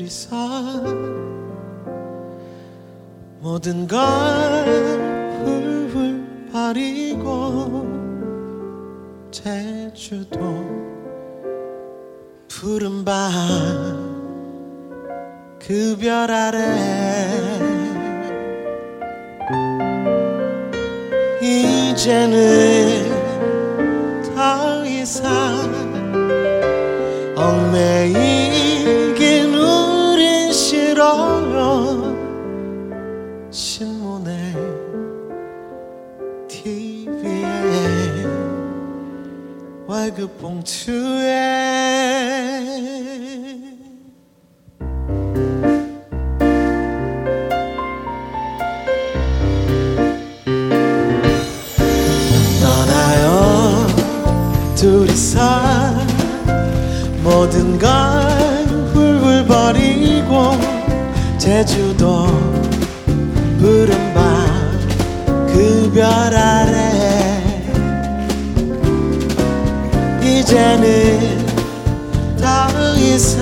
둘이서 모든 걸 훌훌 버리고 제주도 푸른 밤 그 별 아래 이제는 더 이상 얽매이긴 우린 싫어요. 신문에 TV에 월급 봉투에 떠나요 둘이서 모든 걸 훌훌 버리고 제주도 푸른 밤 그 별 아래 이제는 더 이상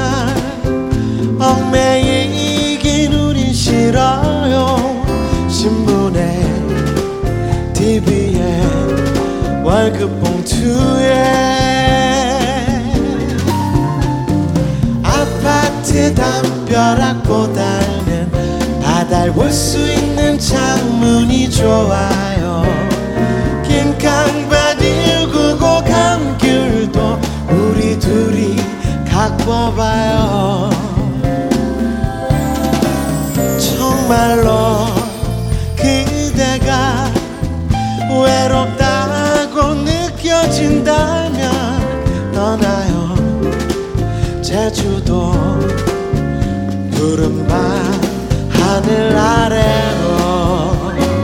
얽매이긴 우린 싫어요. 신문에 TV에 월급 봉투에 아파트 담벼락보다는 바다를 볼 수 있는 창문이 좋아요. 긴 강바지 굴고 감귤도 우리 둘이 갖고 봐요. 정말로 그대가 외롭다고 느껴진다면 떠나요 제주도 푸른 밤 하늘 아래로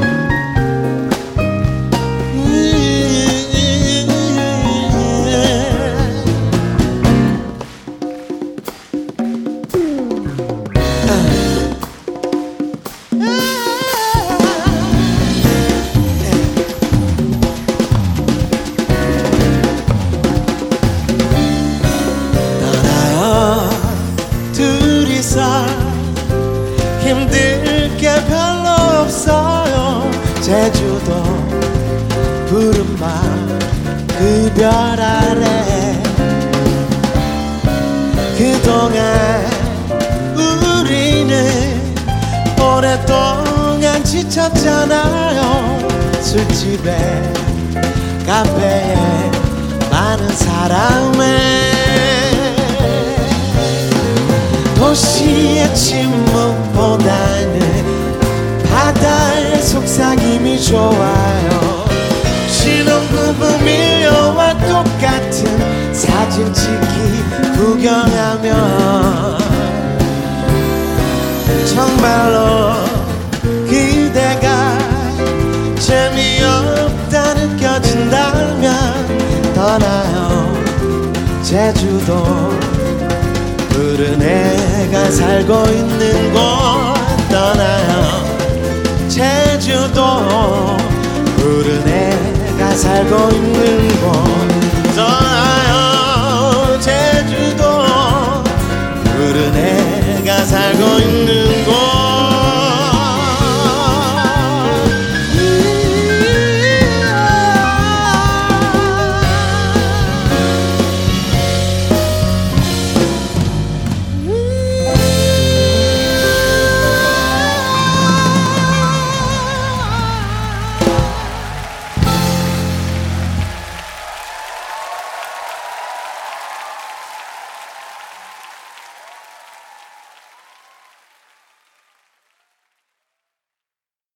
떠나요 둘이서 힘들 게 별로 없어요. 제주도 푸른 밤 그 별 아래 그동안 우리는 오랫동안 지쳤잖아요. 술집에 카페에 많은 사람에 도시의 침묵보다는 바다의 속삭임이 좋아요. 신혼부부 밀려와 똑같은 사진 찍기 구경하며 정말로 그대가 재미없다 느껴진다면 떠나요 제주도 푸른 애가 살고 있는 곳 떠나요 제주도 푸른 애가 살고 있는 곳